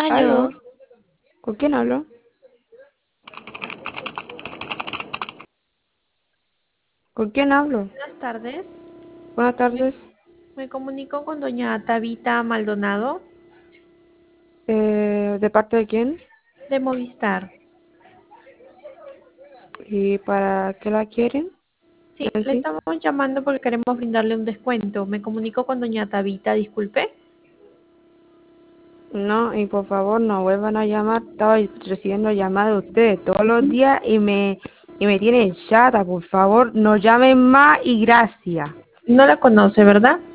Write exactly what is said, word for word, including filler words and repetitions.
Aló, Aló, ¿con quién hablo? ¿Con quién hablo? buenas tardes. Buenas Me, tardes. me comunico con doña Tabita Maldonado Eh, ¿de parte de quién? de Movistar. ¿Y para qué la quieren? Sí, En le sí. estamos llamando porque queremos brindarle un descuento. Me comunico con doña Tabita, disculpe. No, y por favor no vuelvan a llamar. Estaba recibiendo llamadas de ustedes todos los días y me, y me tienen chata. Por favor, no llamen más y gracias. No la conoce, ¿verdad?